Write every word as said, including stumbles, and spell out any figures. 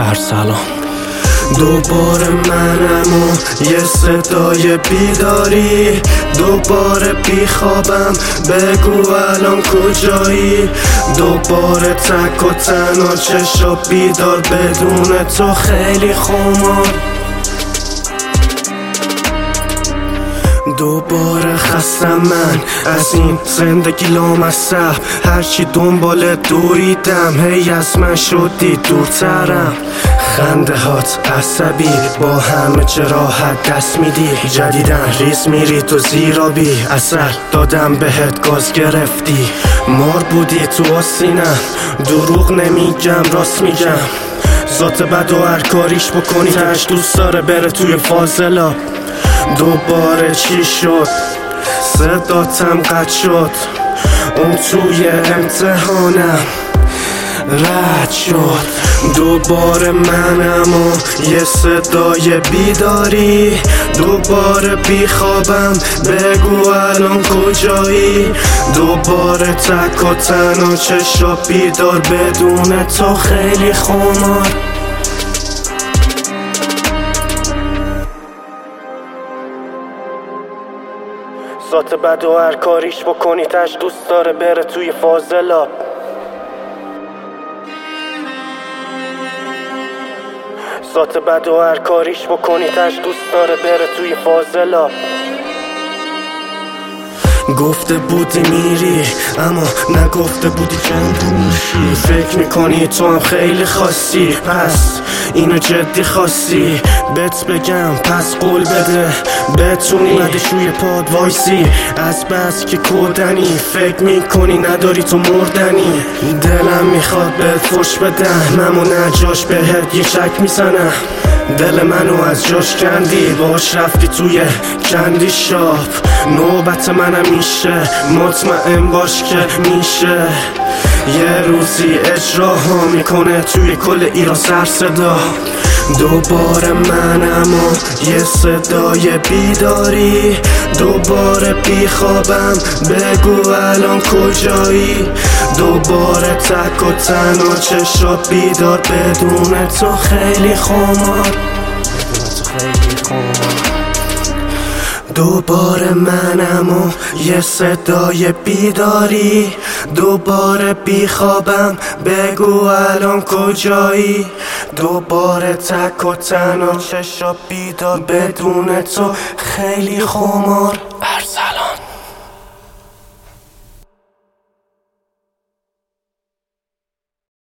ارسلان. دوباره منم و یه صدای بیداری، دوباره بیخوابم بگو الان کجایی، دوباره تک و تنها چشا بیدار بدون تو خیلی خمار، دوباره خستم من از این زندگی لامصب، هرچی دنبال دویدم هی از من شدی دورترم، خنده هات عصبی با همه چه راحت دست میدی، جدیدن ریز میری تو زیرابی، اثر دادم بهت گاز گرفتی، مار بودی تو آسینم، دروغ نمیگم راست میگم، ذات بد و هر کاریش بکنی تش دوست داره بره توی فاضلا، دوباره چی شد صداتم قطع شد، اون توی امتحانم رد شد، دوباره منم و یه صدای بیداری، دوباره بیخوابم بگو الان کجایی، دوباره تک و تنها چشا بیدار بدون تو خیلی خمار. ذات بد و هر کاریش بکنی تش دوست داره بره توی فاضلا، ذات بد و هر کاریش بکنی تش دوست داره بره توی فاضلا. گفته بودی میری اما نگفته بودی چند میشی، فکر میکنی تو هم خیلی خاصی پس اینو جدی خواستی بهت بگم پس قول بده بتونی مدشوی پاد وایسی، از بس که کودنی فکر میکنی نداری تو مردنی، دلم میخواد بهت فش بدم اما نجاش بهت یه شک میزنم، دل منو از جاش کندی باش رفتی توی کندی شاپ، نوبت منم میشه مطمئن باش که میشه، یه روزی اجراها میکنه توی کل ایران سر صدا، دوباره منم و یه صدای بیداری، دوباره بیخوابم بگو الان کجایی، دوباره تک و تنها چشا بیدار بدون تو خیلی خمار، خیلی خمار، دوباره منم و یه صدای بیداری، دوباره بیخوابم بگو الان کجایی، دوباره تک و تنها چشا بیدار بدون تو خیلی خمار. ارسلان.